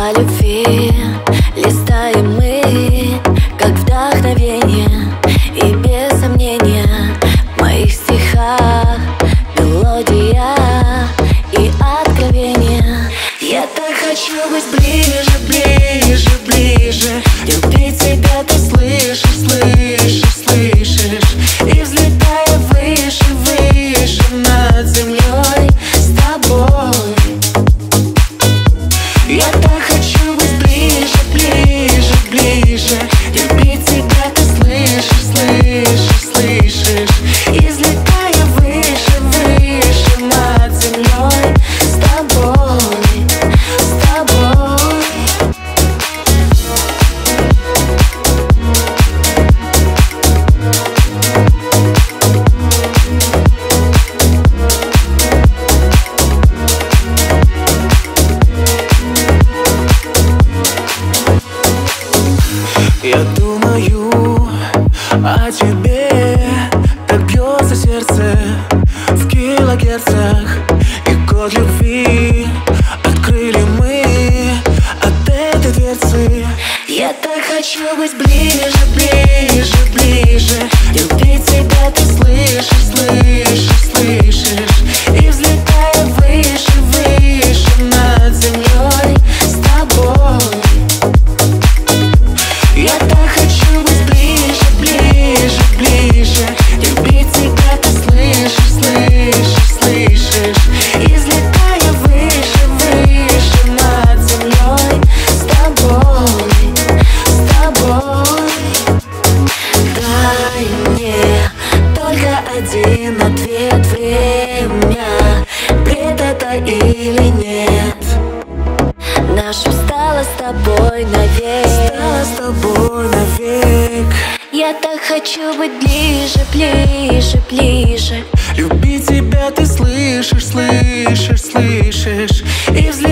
о любви листаем мы, как вдохновение, и без сомнения в моих стихах мелодия и откровение. Я так хочу быть ближе, ближе, ближе, любить тебя, ты слышишь, слышишь, слышишь, и взлетая выше, выше над землей с тобой. Я так хочу быть ближе, ближе, ближе, любить тебя, ты слышишь, слышишь, слышишь, и взлетая выше, выше над землей с тобой, с тобой. Я думаю о тебе, так бьется сердце в килогерцах, и код любви открыли мы от этой дверцы. Я так хочу быть ближе, ближе, ближе, любить тебя, ты слышишь, слышишь, слышишь, и взлетая выше, выше над землей с тобой. Я так хочу быть ближе, ближе, ближе, любить тебя, ты слышишь, слышишь, слышишь, и взлетая выше, выше над землей с тобой, с тобой. Дай мне только один ответ, время, бред это или нет. Нашим стало с тобой навек, Стала с тобой навек. я так хочу быть ближе, ближе, ближе, Любить тебя, ты слышишь, слышишь, слышишь, и